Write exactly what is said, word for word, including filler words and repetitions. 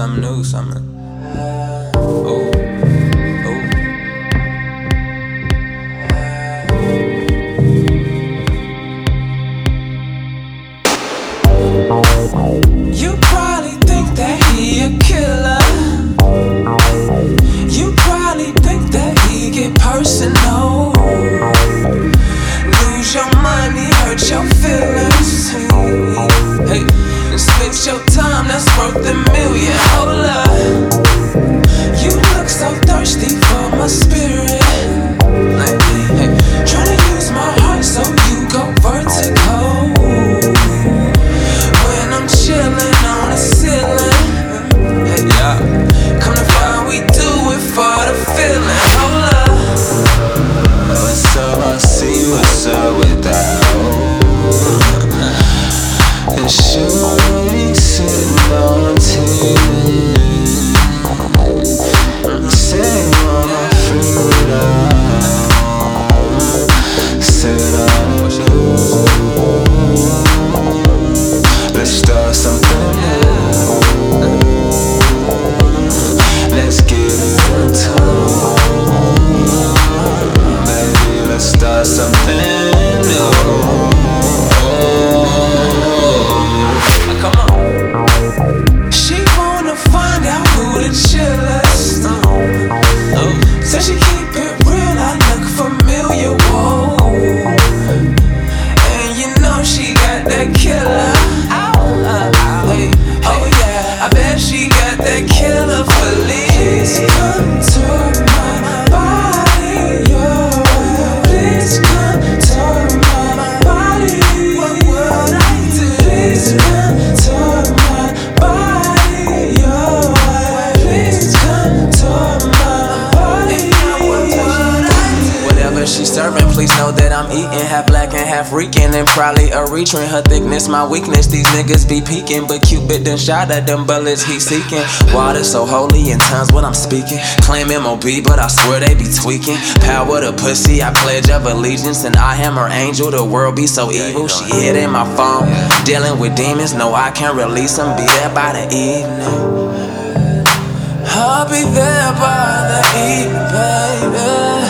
something new, something. Ooh, ooh. You probably think that he a killer. You probably think that he get personal. Lose your money, hurt your feelings. Hey, and split your time, that's worth a million. Hold up, you look so thirsty for my spirit. Hey, hey, tryna use my heart so you go vertical. When I'm chillin' on the ceiling. Hey, yeah, come to find we do it for the feeling. Hold up, what's up? I see what's up with that. And she sitting on T V, sitting on my freedom. Said I let's start something new. Let's get into it. Baby, let's start something new. Come on. She wanna find out who the chillest. Oh, said she keep it real, I look familiar. Whoa, and you know she got that killer. Hey, oh yeah, I bet she got that killer Please come to my body, yo. Please come to my body. What would I do? Please come to my body, yo. Please come to my body. What would I do? Whatever she's serving, please know that I'm eating. Half black and half Rican, and probably a retrain. Her thickness, my weakness. These niggas be peeking, but Cupid done shot at them bullets he seeking. Water so holy in tongues when I'm speaking. Claim M O B, but I swear they be tweaking. Power to pussy, I pledge of allegiance, and I am her angel. The world be so evil, she hid in my phone. Dealing with demons, no I can't release them. Be there by the evening. I'll be there by the evening, baby.